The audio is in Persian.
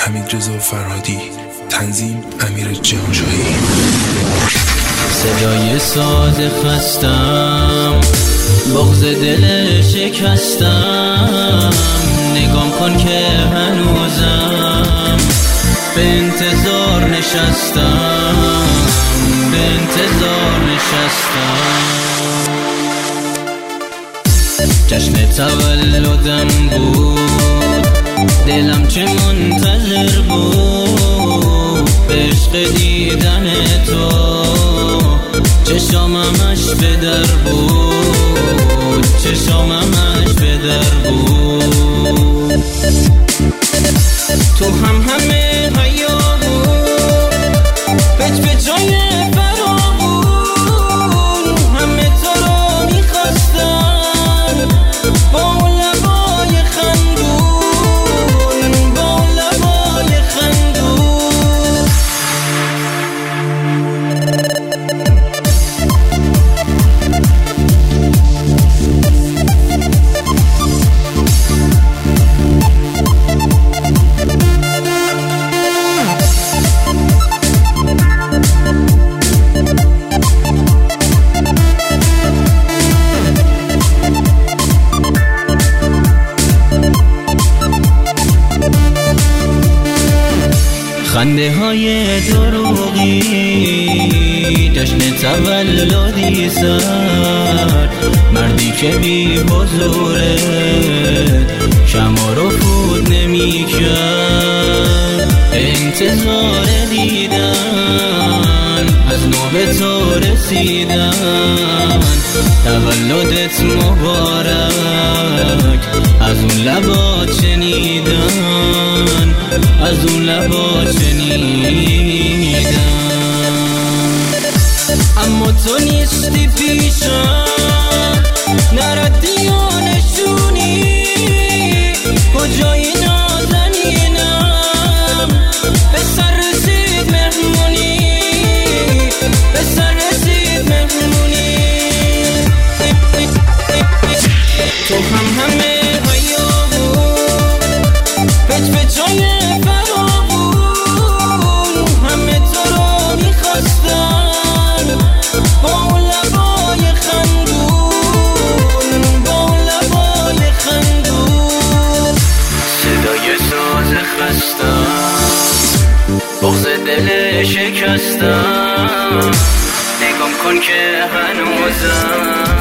حمیدرضا فرهادی، تنظیم امیر جهانشاهی. صدای ساز خستم، بغض دل شکستم، نگام کن که هنوزم به انتظار نشستم، به انتظار نشستم. جشن تولدم بود، دلم چه منتظر بود به عشق دیدن تو، چشامش به در بود، چشامش به در بود. تو همه حیامون پچ به جای فراغون، همه تو رو میخواستن با لبای خندون، با لبای خندون. خنده های دروغی، جشن تولدی سر، مردی که بی حضوره شما رو فوت نمی کرد، انتظار دیدن از نوبه تو رسیدن. تولدت مبارک، از اون لبا شنیدن، از اون لبا شنیدن. اما تو نیستی پیشم، نردی و نشونی، کجایی نازنینم، به سر رسید مهمونی، به سر رسید مهمونی. تو همه حیامون پچ به جای فراغون، همه تو رو میخواستن با لبای خندون، با لبای خندون. صدای ساز خستم، بغض دل شکستم، نگام کن که هنوزم